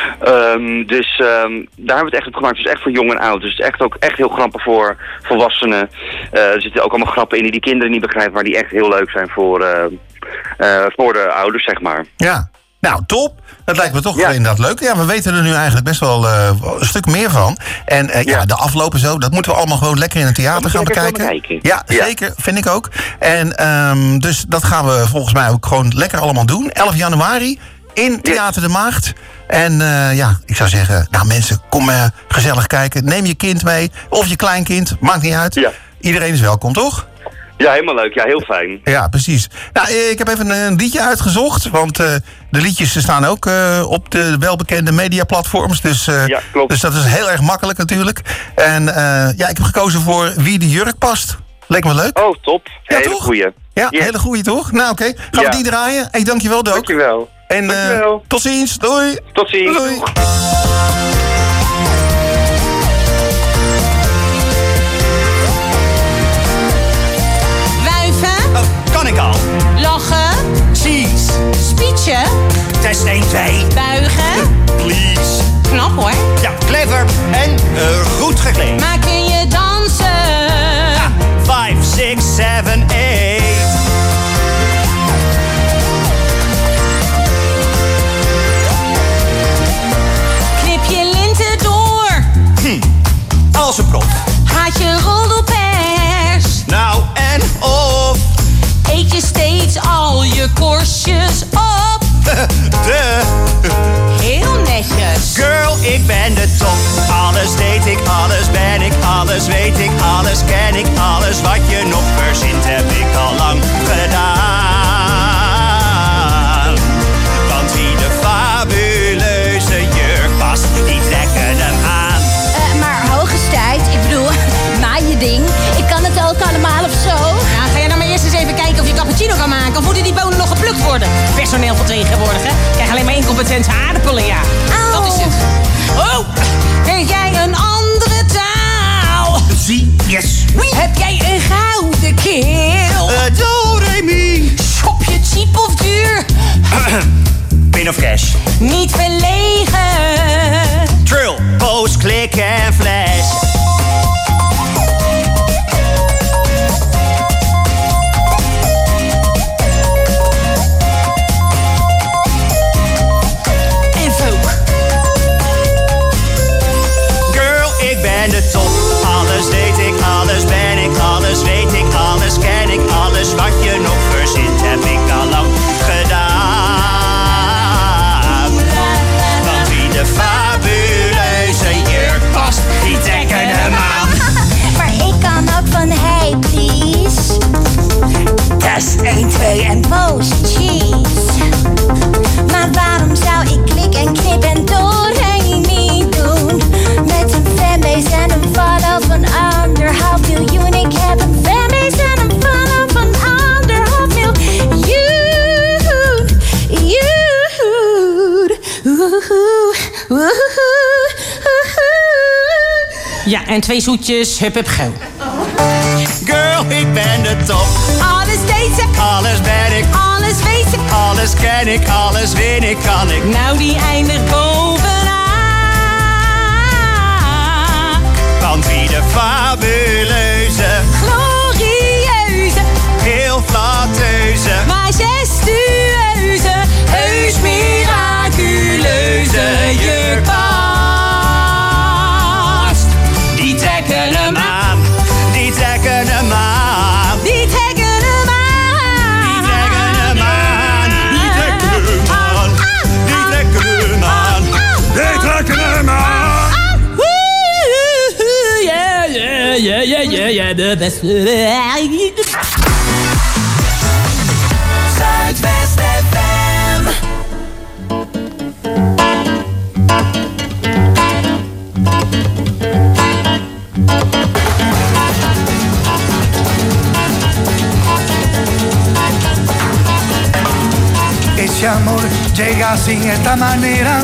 Um, dus um, daar hebben we het echt op gemaakt, dus echt voor jong en oud. Dus het is echt ook echt heel grappig voor volwassenen. Uh, er zitten ook allemaal grappen in die die kinderen niet begrijpen, maar die echt heel leuk zijn voor, uh, uh, voor de ouders, zeg maar. Ja. Nou, top. Dat lijkt me toch Ja. wel inderdaad leuk. Ja, we weten er nu eigenlijk best wel uh, een stuk meer van. En uh, ja. Ja. de afloop en zo, dat moeten we allemaal gewoon lekker in het theater gaan moeten we lekker bekijken. gaan bekijken. Ja, Ja. zeker. Vind ik ook. En um, dus dat gaan we volgens mij ook gewoon lekker allemaal doen. elf januari in Theater de Maagd. En uh, ja, ik zou zeggen, nou mensen, kom uh, gezellig kijken. Neem je kind mee, of je kleinkind, maakt niet uit. Ja. Iedereen is welkom, toch? Ja, helemaal leuk. Ja, heel fijn. Ja, precies. Nou, ik heb even een liedje uitgezocht. Want uh, de liedjes staan ook uh, op de welbekende mediaplatforms. Dus, uh, Ja, klopt. dus dat is heel erg makkelijk natuurlijk. En uh, ja, ik heb gekozen voor Wie de Jurk past. Leek me leuk. Oh, top. Ja, Hele toch? goeie. Ja, Yes. hele goeie toch? Nou, oké. Okay. Gaan Ja. we die draaien? Hey, dankjewel, Dook. Dankjewel. En uh, Dankjewel. tot ziens. Doei. Tot ziens. Doei. Wuiven, Kan ik al? lachen, Cheese. spietje, Test één, twee. buigen. Please. Knap hoor. Ja, clever en uh, goed gekleed. Maar kun je dansen? Five, six, seven, eight. Knip je linten door? Als een prof. Haat je roddelpers? Nou en of. Eet je steeds al je korstjes op? De Heel netjes. girl, ik ben de top. Alles deed ik, alles ben ik, alles weet ik, alles ken ik, alles wat je nog verzint heb ik al lang gedaan. Want wie de fabuleuze jurk past, die trekken hem aan. Uh, maar hogestijt, ik bedoel, maai je ding. Ik kan het ook allemaal of zo. Ja, ga jij nou maar eerst eens even kijken of je cappuccino kan maken. Of moeten die bonen nog geplukt worden? Personeel van tegenwoordig, hè? Krijg alleen maar incompetente aardappelen, ja. Au. Dat is het. Oh, weet jij een andere taal? Zie, yes, oui. Heb jij een gouden keel? Uh, do, re, mi. Shop je cheap of duur? Pin of cash. Niet verlegen. Trill, post, klik en flash. En folk. Girl, ik ben de top. Alles deed ik, alles ben ik, alles weet ik, alles ken ik, alles wat je nog verzint heb ik al lang gedaan. Want wie de Ja, en twee zoetjes, hup, hup, go. Girl, ik ben de top. Alles deed ze. Alles ben ik. Alles weet ze. Alles ken ik, alles win ik, kan ik. Nou, die eindigt bovenaan. Want wie de fabuleuze, glorieuze, heel flatteuze, majestueuze, heus miraculeuze je past. Die trekken hem aan, die trekken hem aan. Die trekken hem aan. Die trekken hem aan. Die trekken hem aan. Die trekken hem aan. Die trekken hem aan. Ja, ja, ja, ja, de beste. Zuidwest F M. Ese amor llega sin esta manera,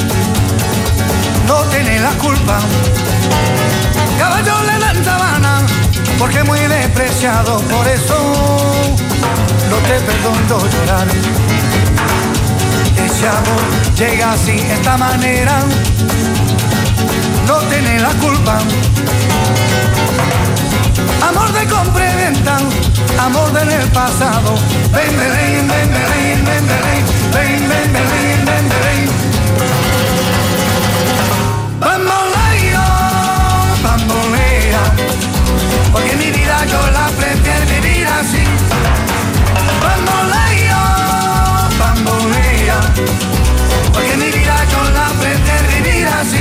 no tiene la culpa. Caballo le dan sabana, porque muy despreciado, por eso no te perdono llorar. Ese amor llega así, esta manera, no tiene la culpa. Amor de compra y venta, amor del pasado. Ven, ven, ven, ven, ven, ven, ven, ven, ven, ven, ven, ven. Bamboleo, bambolea, porque mi vida yo la prefiero vivir así. Bamboleo, bambolea, porque mi vida yo la prefiero vivir así.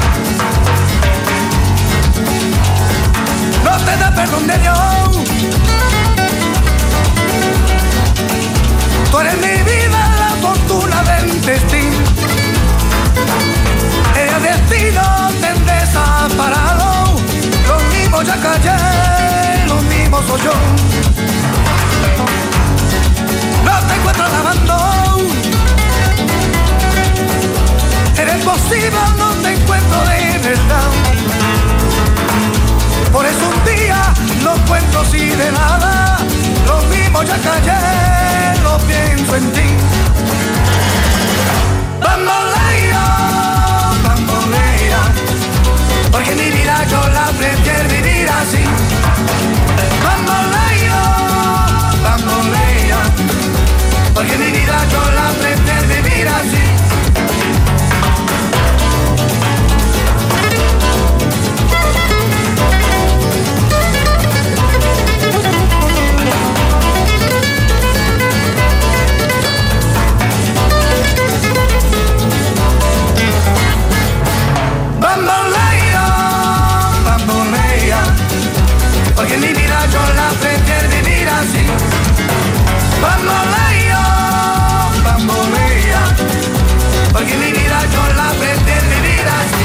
No te da perdón de Dios. Tú eres mi vida, la fortuna del destino. El destino te han desamparado. Lo mismo ya callé, lo mismo soy yo. No te encuentro lavando. Eres posible, no te encuentro de verdad. Por eso un día no encuentro así de nada. Lo mismo ya callé, lo pienso en ti. Bambolea, bambolea, porque mi vida yo la prefiero vivir así. Bambolea, bambolea, porque mi vida yo la prefiero vivir así. Bambolea, bambolea, porque mi vida yo la prefiero vivir así. Bambolea, bambolea, porque mi vida yo la prefiero vivir así.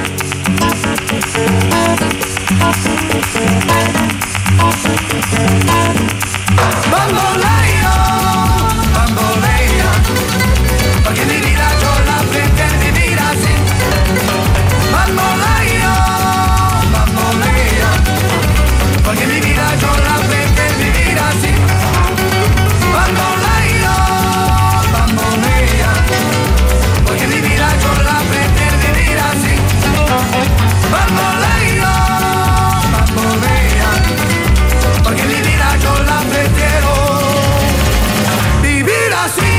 Bambolea, bambolea, porque mi vida yo la prefiero vivir así. Bambolea, bambolea, porque mi vida yo la prefiero vivir así. Bambolea, bambolea, porque mi vida yo la prefiero vivir así. Bambolea, bambolea, porque mi vida yo la prefiero vivir así.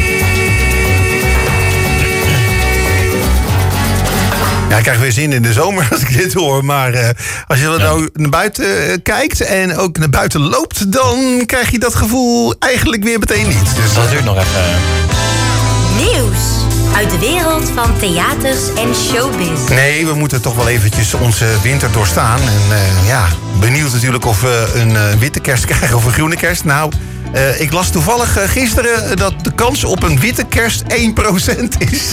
Ja, ik krijg weer zin in de zomer als ik dit hoor. Maar uh, als je nou naar buiten uh, kijkt en ook naar buiten loopt, dan krijg je dat gevoel eigenlijk weer meteen niet. Dus, dat duurt nog even. Nieuws uit de wereld van theaters en showbiz. Nee, we moeten toch wel eventjes onze winter doorstaan. En uh, ja, benieuwd natuurlijk of we een uh, witte kerst krijgen of een groene kerst. Nou, Uh, ik las toevallig uh, gisteren dat de kans op een witte kerst één procent is.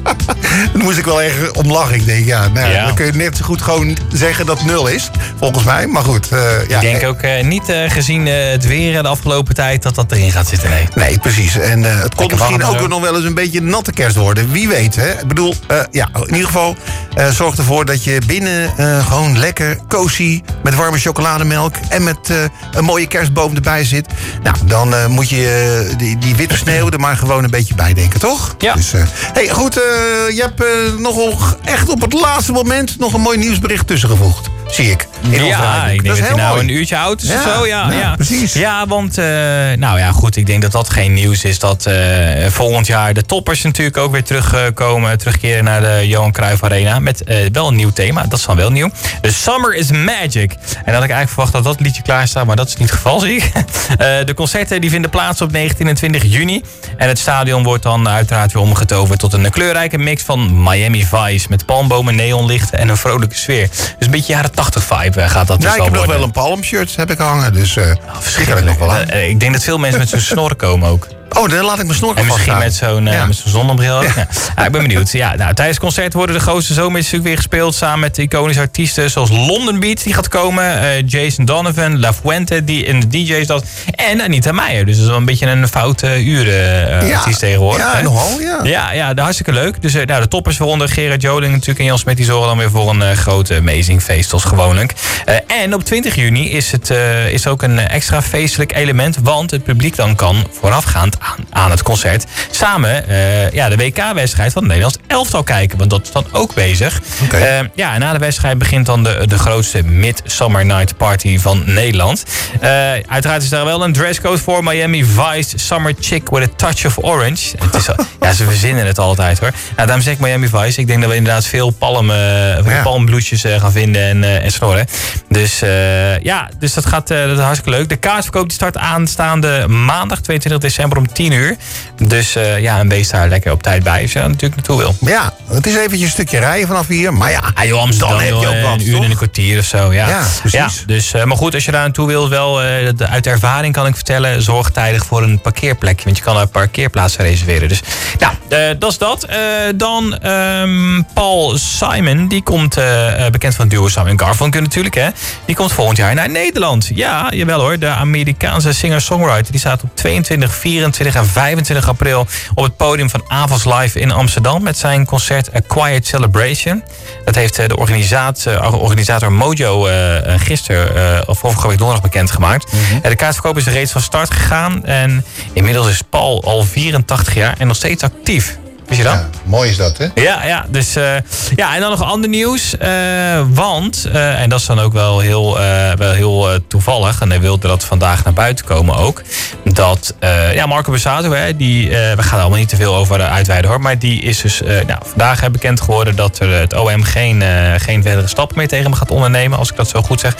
Dan moest ik wel erg om lachen. Ik denk, ja, nou, ja. dan kun je net zo goed gewoon zeggen dat nul is. Volgens mij, maar goed. Uh, ik ja, denk ook uh, niet uh, gezien uh, het weer de afgelopen tijd dat dat erin gaat zitten. Nee, nee precies. En uh, het kon misschien ook zo. nog wel eens een beetje een natte kerst worden. Wie weet, hè? Ik bedoel, uh, ja, in ieder geval uh, zorg ervoor dat je binnen uh, gewoon lekker cozy met warme chocolademelk en met uh, een mooie kerstboom erbij zit. Nou, dan uh, moet je uh, die, die witte sneeuw er maar gewoon een beetje bij denken, toch? Ja. Dus, uh, hey, goed, uh, je hebt uh, nog echt op het laatste moment nog een mooi nieuwsbericht tussengevoegd. Zie ik. Ja, ik denk dat, dat hij nou mooi. een uurtje oud is ja, of zo. Ja, ja, ja, precies. Ja, want, uh, nou ja, goed, ik denk dat dat geen nieuws is. Dat uh, volgend jaar de toppers natuurlijk ook weer terugkomen. Terugkeren naar de Johan Cruijff Arena. Met uh, wel een nieuw thema, dat is dan wel nieuw. The Summer is Magic. En dan had ik eigenlijk verwacht dat dat liedje klaar staat, maar dat is niet het geval, zie ik. Uh, de concerten die vinden plaats op negentien en twintig juni. En het stadion wordt dan uiteraard weer omgetoverd tot een kleurrijke mix van Miami Vice. Met palmbomen, neonlichten en een vrolijke sfeer. Dus een beetje jaren tachtig vibe gaat dat dus ja, wel ik heb worden. nog wel een palmshirt heb ik hangen, dus uh, oh, verschrikkelijk. Nog wel aan. Uh, ik denk dat veel mensen met zo'n snor komen ook. Oh, dan laat ik mijn snor En misschien met zo'n uh, ja. zo'n zonnebril. Ja. Ja. Ja, ik ben benieuwd. Ja, nou, tijdens het concert worden de grootste zomers natuurlijk weer gespeeld. Samen met iconische artiesten zoals London Beat die gaat komen. Uh, Jason Donovan, La Fuente die in de D J's dat. En Anita Meijer. Dus dat is wel een beetje een foute uren uh, ja. artiest tegenwoordig. Ja, hè? nogal, ja. Ja, ja, hartstikke leuk. Dus uh, nou, de toppers waaronder Gerard Joling natuurlijk en Jan Smet die zorgen dan weer voor een uh, grote amazing feest als gewoonlijk. Uh, en op twintig juni is het uh, is ook een extra feestelijk element. Want het publiek dan kan voorafgaand aan, aan het concert samen uh, ja, de W K-wedstrijd van het Nederlands elftal kijken. Want dat is dan ook bezig. Okay. Uh, ja, en na de wedstrijd begint dan de, de grootste Midsummer Night Party van Nederland. Uh, uiteraard is daar wel een dresscode voor. Miami Vice Summer Chick with a Touch of Orange. Het is al, ja, ze verzinnen het altijd hoor. Nou, daarom zeg ik Miami Vice. Ik denk dat we inderdaad veel palm, uh, ja. palmbloesjes uh, gaan vinden en, uh, en snorren. Dus uh, ja, dus dat gaat uh, dat is hartstikke leuk. De kaartverkoop die start aanstaande maandag tweeëntwintig december om tien uur. Dus uh, ja, en wees daar lekker op tijd bij als je daar natuurlijk naartoe wil. Ja, het is eventjes een stukje rijden vanaf hier. Maar ja, ah, joh, Amsterdam, dan heb je ook wat, een uur toch? En een kwartier of zo. Ja, ja precies. Ja, dus, uh, maar goed, als je daar naartoe wil, wel uh, de, uit ervaring kan ik vertellen, zorg tijdig voor een parkeerplekje. Want je kan daar parkeerplaatsen reserveren. Dus nou, uh, dat is dat. Uh, dan um, Paul Simon, die komt, uh, bekend van het duo Simon Garfunkel natuurlijk, hè. Die komt volgend jaar naar Nederland. Ja, jawel hoor. De Amerikaanse singer-songwriter, die staat op tweeëntwintig, vierentwintig en vijfentwintig april op het podium van Avals Live in Amsterdam met zijn concert A Quiet Celebration. Dat heeft de organisator, organisator Mojo uh, gisteren uh, of vorige week donderdag bekendgemaakt. Mm-hmm. De kaartverkoop is reeds van start gegaan en inmiddels is Paul al vierentachtig jaar en nog steeds actief. Wist je dat? Ja, mooi is dat, hè? Ja, ja, dus, uh, ja en dan nog ander nieuws. Uh, want, uh, en dat is dan ook wel heel, uh, wel heel uh, toevallig... en hij wilde dat vandaag naar buiten komen ook... dat uh, ja, Marco Borsato, hè, die, uh, we gaan er allemaal niet te veel over uitweiden hoor... maar die is dus uh, nou, vandaag uh, bekend geworden... dat er het O M geen, uh, geen verdere stappen meer tegen hem gaat ondernemen... als ik dat zo goed zeg.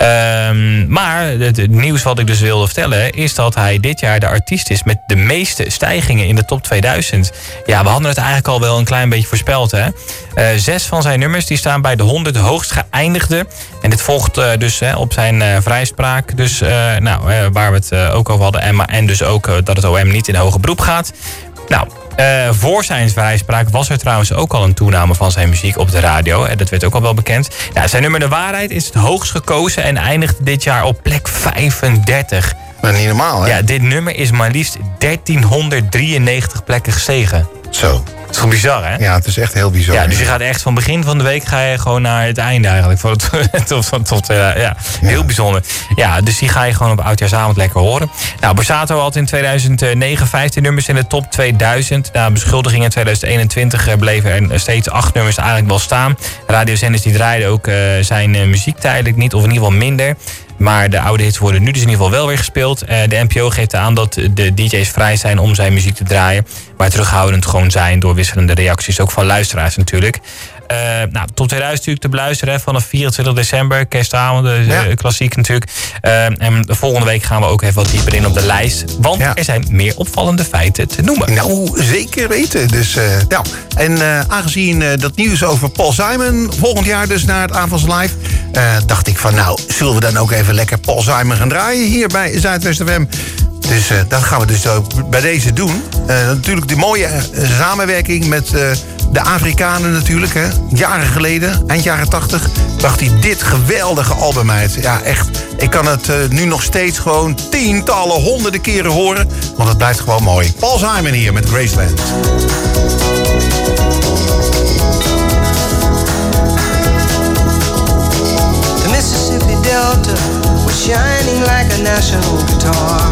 Uh, maar het, het nieuws wat ik dus wilde vertellen... is dat hij dit jaar de artiest is met de meeste stijgingen in de top tweeduizend. Ja, we hadden het eigenlijk al wel een klein beetje voorspeld. Hè? Uh, zes van zijn nummers die staan bij de honderd hoogst geëindigde. En dit volgt uh, dus hè, op zijn uh, vrijspraak. Dus uh, nou, uh, waar we het uh, ook over hadden. En, maar, en dus ook uh, dat het O M niet in hoger beroep gaat. Nou, uh, voor zijn vrijspraak was er trouwens ook al een toename van zijn muziek op de radio. En dat werd ook al wel bekend. Nou, zijn nummer De Waarheid is het hoogst gekozen en eindigt dit jaar op plek vijfendertig. Maar niet normaal, hè? Ja, dit nummer is maar liefst dertienhonderddrieënnegentig plekken gestegen. Zo. Dat is gewoon bizar, hè? Ja, het is echt heel bizar. Ja, dus je gaat echt van begin van de week ga je gewoon naar het einde eigenlijk. Van het, tot, tot, tot, uh, ja, heel ja. bijzonder. Ja, dus die ga je gewoon op oudjaarsavond lekker horen. Nou, Borsato had in tweeduizend negen vijftien nummers in de top tweeduizend. Na beschuldigingen in tweeduizend eenentwintig bleven er steeds acht nummers eigenlijk wel staan. Radiozenders die draaiden ook uh, zijn uh, muziek tijdelijk niet, of in ieder geval minder. Maar de oude hits worden nu dus in ieder geval wel weer gespeeld. Uh, de N P O geeft aan dat de D J's vrij zijn om zijn muziek te draaien. Maar terughoudend gewoon zijn door wisselende reacties. Ook van luisteraars natuurlijk. Uh, nou, top tweeduizend natuurlijk te beluisteren. Hè, vanaf vierentwintig december, kerstavond, uh, ja. klassiek natuurlijk. Uh, en de volgende week gaan we ook even wat dieper in op de lijst. Want ja. er zijn meer opvallende feiten te noemen. Nou, zeker weten. Dus, uh, nou, en uh, aangezien uh, dat nieuws over Paul Simon volgend jaar dus naar het Avals Live... Uh, dacht ik van, nou, zullen we dan ook even lekker Paul Simon gaan draaien hier bij Zuidwest F M? Dus uh, dat gaan we dus ook bij deze doen. Uh, natuurlijk die mooie uh, samenwerking met uh, de Afrikanen natuurlijk. Hè. Jaren geleden, eind jaren tachtig, bracht hij dit geweldige album uit. Ja, echt. Ik kan het uh, nu nog steeds gewoon tientallen, honderden keren horen. Want het blijft gewoon mooi. Paul Simon hier met Graceland. The Mississippi Delta was shining like a national guitar.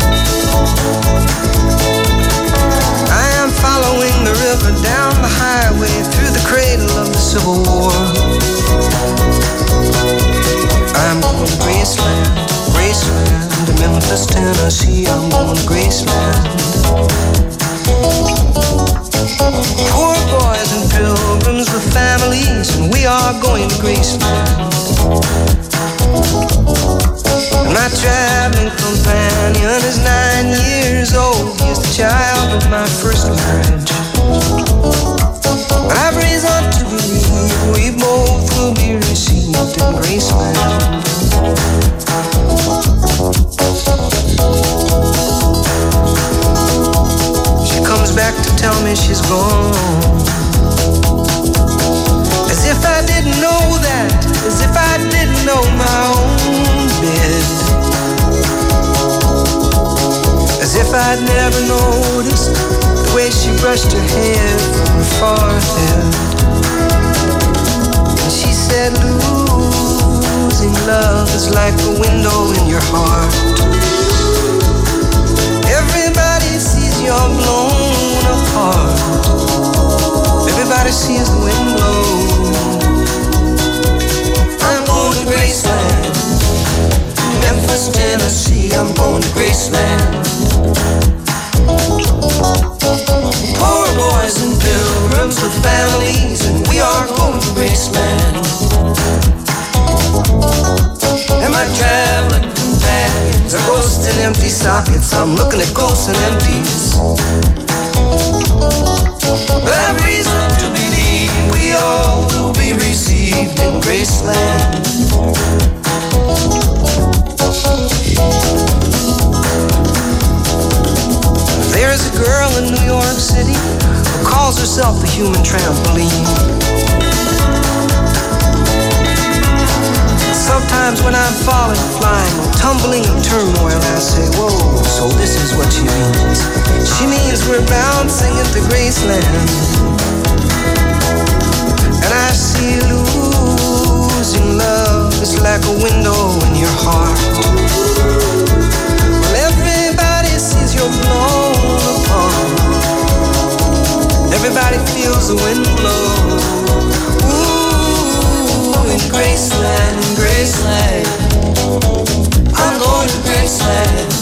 I am following the river down the highway through the cradle of the Civil War. I'm going to Graceland, Graceland, to Memphis, Tennessee. I'm going to Graceland. Poor boys and pilgrims with families, and we are going to Graceland. My traveling companion is nine years old. He is the child of my first marriage. I've reason to believe we both will be received in Graceland. She comes back to tell me she's gone. As if I didn't know that, as if I didn't know my own bed. As if I'd never noticed the way she brushed her hair from her forehead. And she said, losing love is like a window in your heart. Everybody sees you're blown apart. Everybody sees the wind blow. I'm going to Graceland, Memphis, Tennessee. I'm going to Graceland. Poor boys and pilgrims with families, and we are going to Graceland. And my traveling companions are ghosts and empty sockets. I'm looking at ghosts and empties. But I've reason to believe we all will be received in Graceland. There's a girl in New York City who calls herself the human trampoline. Sometimes when I'm falling, flying, or tumbling in turmoil, I say, whoa, so this is what she means. She means we're bouncing into Graceland. And I see losing love is like a window in your heart. Well, everybody sees you're blown apart. Everybody feels the wind blow. Ooh, in Graceland, in Graceland, I'm going to Graceland.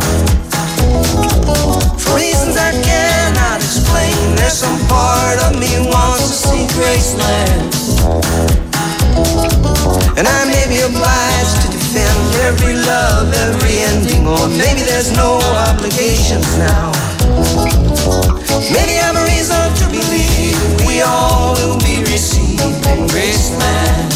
For reasons I cannot explain, there's some part of me wants to see Graceland. And I may be obliged to defend every love, every ending, or maybe there's no obligations now. Maybe I have a reason to believe we all will be received in Graceland.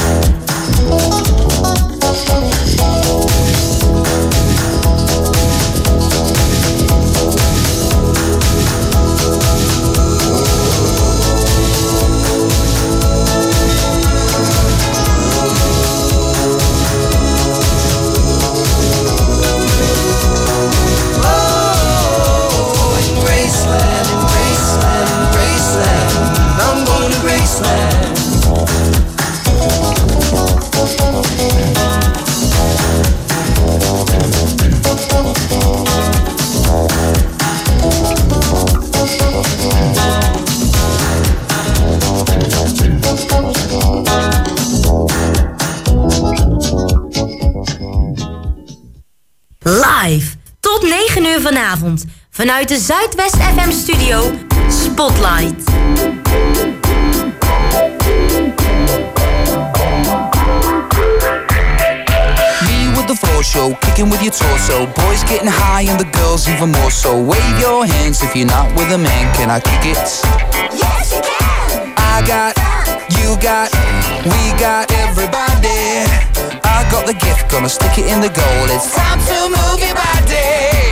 Live tot negen uur vanavond vanuit de Zuidwest F M studio Spotlight. Me with the floor show, kicking with your torso. Boys getting high and the girls even more so. Wave your hands if you're not with a man. Can I kick it? Yes, you can. I got, you got, we got everybody. I got the gift, gonna stick it in the goal. It's time to move your body.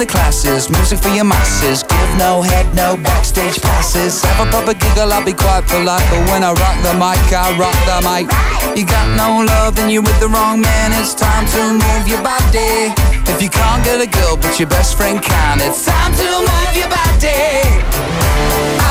the classes, music for your masses. Give no head, no backstage passes. Have a proper giggle, I'll be quite polite, but when I rock the mic, I rock the mic. You got no love, then you're with the wrong man. It's time to move your body. If you can't get a girl, but your best friend can, it's time to move your body.